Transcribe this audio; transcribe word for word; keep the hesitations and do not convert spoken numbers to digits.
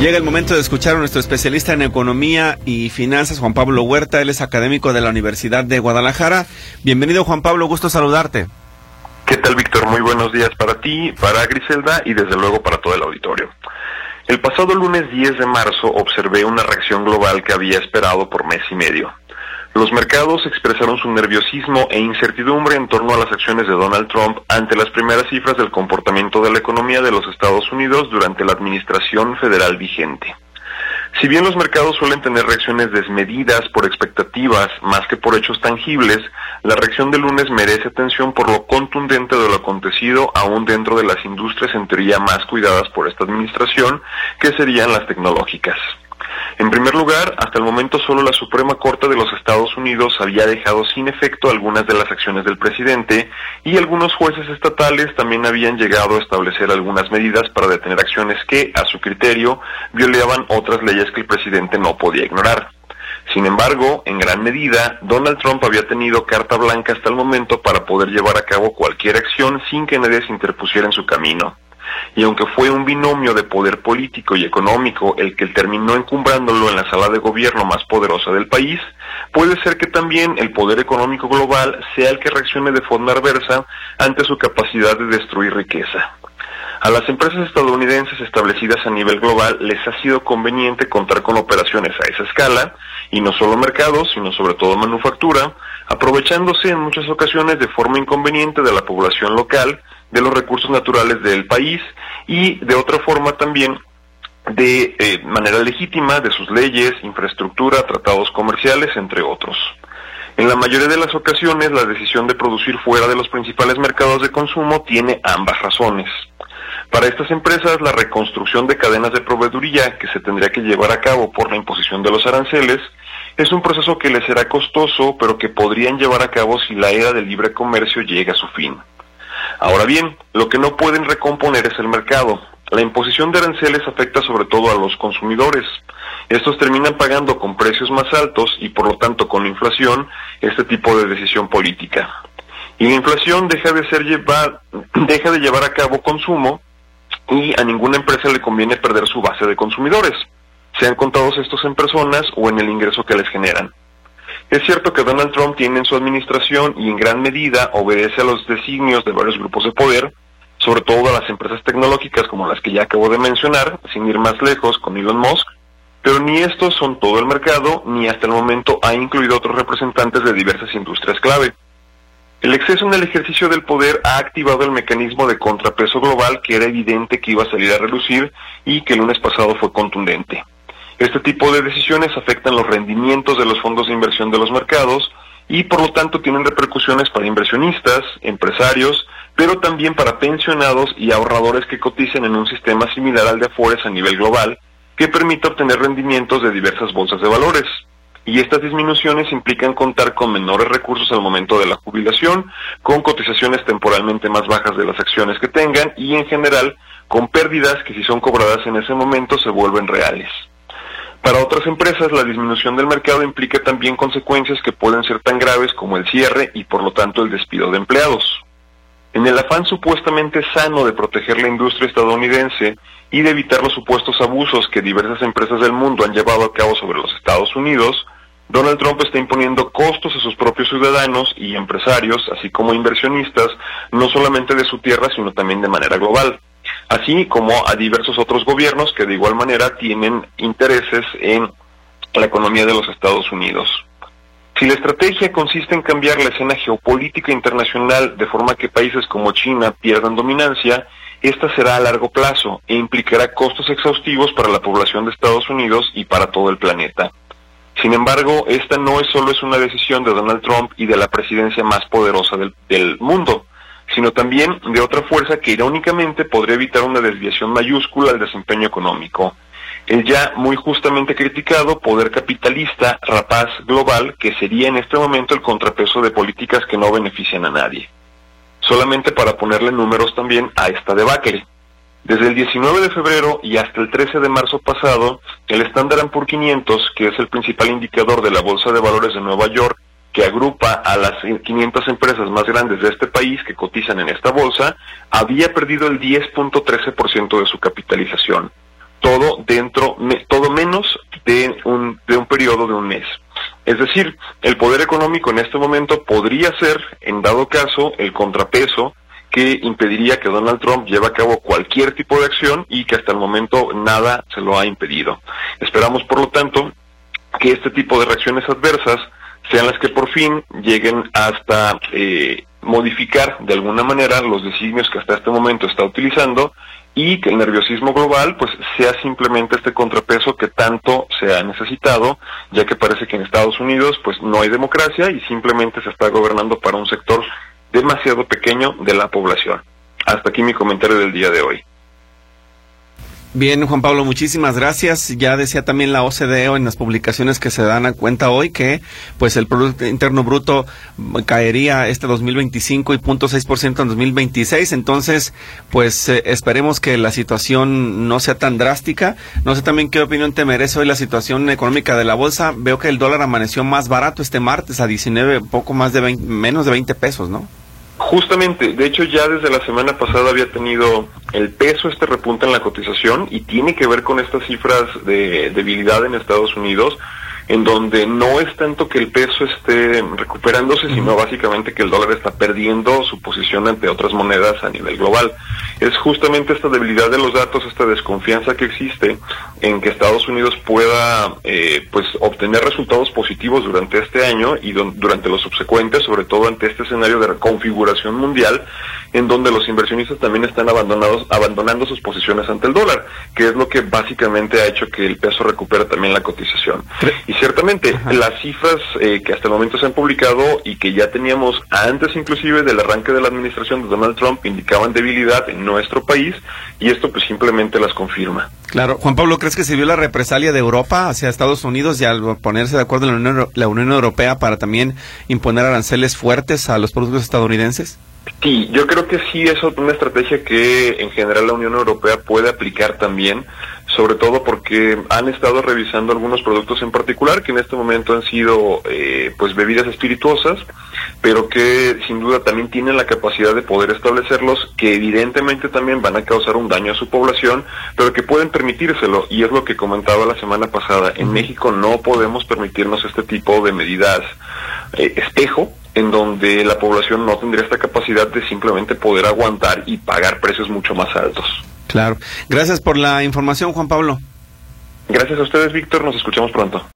Llega el momento de escuchar a nuestro especialista en economía y finanzas, Juan Pablo Huerta. Él es académico de la Universidad de Guadalajara. Bienvenido, Juan Pablo, gusto saludarte. ¿Qué tal, Víctor? Muy buenos días para ti, para Griselda y desde luego para todo el auditorio. El pasado lunes diez de marzo observé una reacción global que había esperado por mes y medio. Los mercados expresaron su nerviosismo e incertidumbre en torno a las acciones de Donald Trump ante las primeras cifras del comportamiento de la economía de los Estados Unidos durante la administración federal vigente. Si bien los mercados suelen tener reacciones desmedidas por expectativas más que por hechos tangibles, la reacción del lunes merece atención por lo contundente de lo acontecido aún dentro de las industrias en teoría más cuidadas por esta administración, que serían las tecnológicas. En primer lugar, hasta el momento solo la Suprema Corte de los Estados Unidos había dejado sin efecto algunas de las acciones del presidente y algunos jueces estatales también habían llegado a establecer algunas medidas para detener acciones que, a su criterio, violaban otras leyes que el presidente no podía ignorar. Sin embargo, en gran medida, Donald Trump había tenido carta blanca hasta el momento para poder llevar a cabo cualquier acción sin que nadie se interpusiera en su camino. Y aunque fue un binomio de poder político y económico el que terminó encumbrándolo en la sala de gobierno más poderosa del país, puede ser que también el poder económico global sea el que reaccione de forma adversa ante su capacidad de destruir riqueza. A las empresas estadounidenses establecidas a nivel global les ha sido conveniente contar con operaciones a esa escala, y no solo mercados, sino sobre todo manufactura, aprovechándose en muchas ocasiones de forma inconveniente de la población local, de los recursos naturales del país y de otra forma también de eh, manera legítima de sus leyes, infraestructura, tratados comerciales, entre otros. En la mayoría de las ocasiones, la decisión de producir fuera de los principales mercados de consumo tiene ambas razones. Para estas empresas, la reconstrucción de cadenas de proveeduría que se tendría que llevar a cabo por la imposición de los aranceles es un proceso que les será costoso, pero que podrían llevar a cabo si la era del libre comercio llega a su fin. Ahora bien, lo que no pueden recomponer es el mercado. La imposición de aranceles afecta sobre todo a los consumidores. Estos terminan pagando con precios más altos y por lo tanto con la inflación este tipo de decisión política. Y la inflación deja de ser llevar, deja de llevar a cabo consumo y a ninguna empresa le conviene perder su base de consumidores, sean contados estos en personas o en el ingreso que les generan. Es cierto que Donald Trump tiene en su administración y en gran medida obedece a los designios de varios grupos de poder, sobre todo a las empresas tecnológicas como las que ya acabo de mencionar, sin ir más lejos con Elon Musk, pero ni estos son todo el mercado, ni hasta el momento ha incluido otros representantes de diversas industrias clave. El exceso en el ejercicio del poder ha activado el mecanismo de contrapeso global que era evidente que iba a salir a relucir y que el lunes pasado fue contundente. Este tipo de decisiones afectan los rendimientos de los fondos de inversión de los mercados y por lo tanto tienen repercusiones para inversionistas, empresarios, pero también para pensionados y ahorradores que cotizan en un sistema similar al de Afores a nivel global, que permite obtener rendimientos de diversas bolsas de valores. Y estas disminuciones implican contar con menores recursos al momento de la jubilación, con cotizaciones temporalmente más bajas de las acciones que tengan y en general con pérdidas que si son cobradas en ese momento se vuelven reales. Para otras empresas, la disminución del mercado implica también consecuencias que pueden ser tan graves como el cierre y por lo tanto el despido de empleados. En el afán supuestamente sano de proteger la industria estadounidense y de evitar los supuestos abusos que diversas empresas del mundo han llevado a cabo sobre los Estados Unidos, Donald Trump está imponiendo costos a sus propios ciudadanos y empresarios, así como inversionistas, no solamente de su tierra, sino también de manera global, así como a diversos otros gobiernos que de igual manera tienen intereses en la economía de los Estados Unidos. Si la estrategia consiste en cambiar la escena geopolítica internacional de forma que países como China pierdan dominancia, esta será a largo plazo e implicará costos exhaustivos para la población de Estados Unidos y para todo el planeta. Sin embargo, esta no es solo es una decisión de Donald Trump y de la presidencia más poderosa del, del mundo, sino también de otra fuerza que irónicamente podría evitar una desviación mayúscula al desempeño económico. El ya muy justamente criticado poder capitalista rapaz global que sería en este momento el contrapeso de políticas que no benefician a nadie. Solamente para ponerle números también a esta debacle. Desde el diecinueve de febrero y hasta el trece de marzo pasado, el Standard and Poor's quinientos, que es el principal indicador de la Bolsa de Valores de Nueva York, que agrupa a las quinientas empresas más grandes de este país que cotizan en esta bolsa, había perdido el diez punto trece por ciento de su capitalización. Todo dentro, me, todo menos de un, de un periodo de un mes. Es decir, el poder económico en este momento podría ser, en dado caso, el contrapeso que impediría que Donald Trump lleve a cabo cualquier tipo de acción y que hasta el momento nada se lo ha impedido. Esperamos, por lo tanto, que este tipo de reacciones adversas sean las que por fin lleguen hasta eh, modificar de alguna manera los designios que hasta este momento está utilizando y que el nerviosismo global pues sea simplemente este contrapeso que tanto se ha necesitado, ya que parece que en Estados Unidos pues no hay democracia y simplemente se está gobernando para un sector demasiado pequeño de la población. Hasta aquí mi comentario del día de hoy. Bien, Juan Pablo, muchísimas gracias. Ya decía también la O C D E en las publicaciones que se dan a cuenta hoy que pues el Producto Interno Bruto caería este dos mil veinticinco y cero punto seis por ciento en dos mil veintiséis. Entonces, pues eh, esperemos que la situación no sea tan drástica. No sé también qué opinión te merece hoy la situación económica de la bolsa. Veo que el dólar amaneció más barato este martes a diecinueve, poco más de veinte, menos de veinte pesos, ¿no? Justamente, de hecho ya desde la semana pasada había tenido el peso este repunte en la cotización y tiene que ver con estas cifras de debilidad en Estados Unidos, en donde no es tanto que el peso esté recuperándose, sino básicamente que el dólar está perdiendo su posición ante otras monedas a nivel global. Es justamente esta debilidad de los datos, esta desconfianza que existe en que Estados Unidos pueda eh, pues obtener resultados positivos durante este año y do- durante los subsecuentes, sobre todo ante este escenario de reconfiguración mundial, en donde los inversionistas también están abandonados, abandonando sus posiciones ante el dólar, que es lo que básicamente ha hecho que el peso recupere también la cotización. Y ciertamente, Ajá. las cifras eh, que hasta el momento se han publicado y que ya teníamos antes inclusive del arranque de la administración de Donald Trump indicaban debilidad en nuestro país y esto pues simplemente las confirma. Claro. Juan Pablo, ¿crees que se vio la represalia de Europa hacia Estados Unidos y al ponerse de acuerdo la Unión, la Unión Europea para también imponer aranceles fuertes a los productos estadounidenses? Sí, yo creo que sí es una estrategia que en general la Unión Europea puede aplicar también, sobre todo porque han estado revisando algunos productos en particular que en este momento han sido eh, pues bebidas espirituosas, pero que sin duda también tienen la capacidad de poder establecerlos, que evidentemente también van a causar un daño a su población, pero que pueden permitírselo, y es lo que comentaba la semana pasada. En México no podemos permitirnos este tipo de medidas eh, espejo, en donde la población no tendría esta capacidad de simplemente poder aguantar y pagar precios mucho más altos. Claro. Gracias por la información, Juan Pablo. Gracias a ustedes, Víctor. Nos escuchamos pronto.